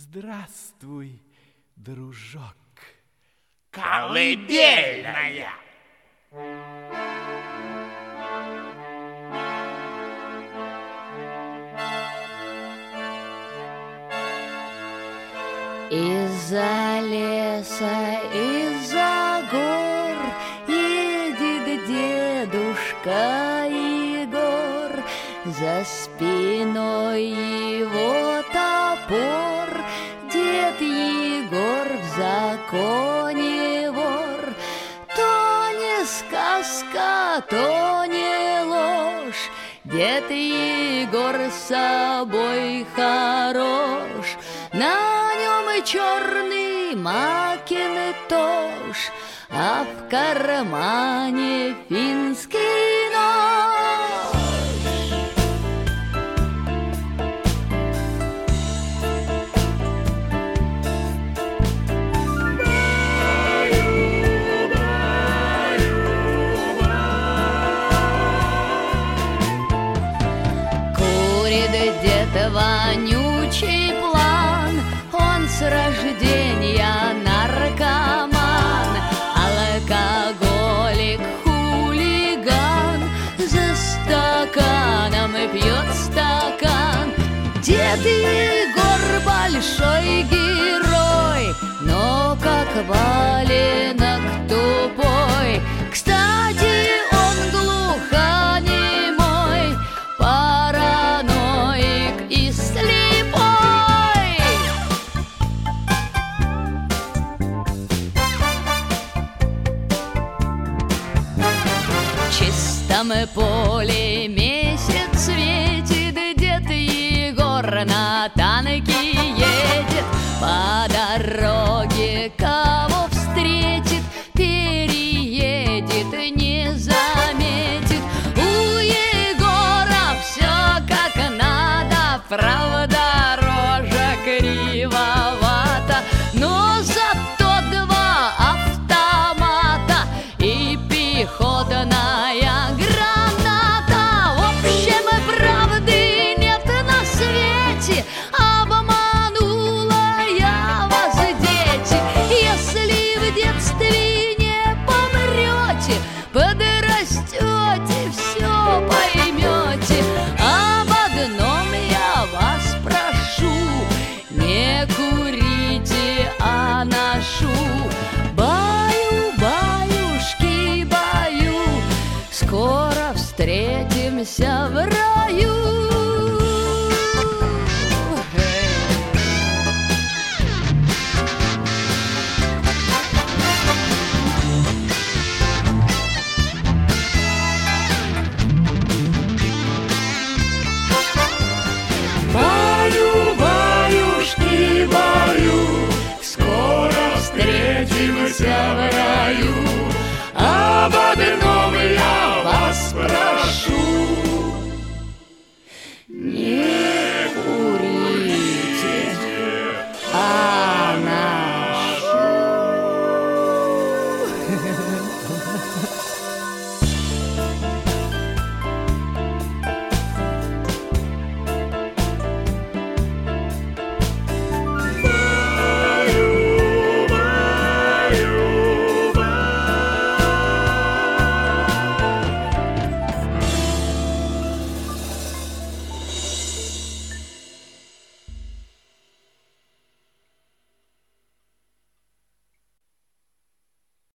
Здравствуй, дружок. Колыбельная. Из-за леса, из-за гор едет дедушка Егор. За спиной его топор, дед Егор в законе вор. То не сказка, то не ложь, дед Егор с собой хорош. На нем и черный макинтош, а в кармане финский нож. Курит дед вонючий план, он с рождения наркоман, алкоголик, хулиган, за стаканом пьет стакан. Дед Егор большой герой, но как валенок тупой. Кстати, он глухонемой, параноик и слепой. В чистом поле месяц светит, дед Егор на танке едет по дороге.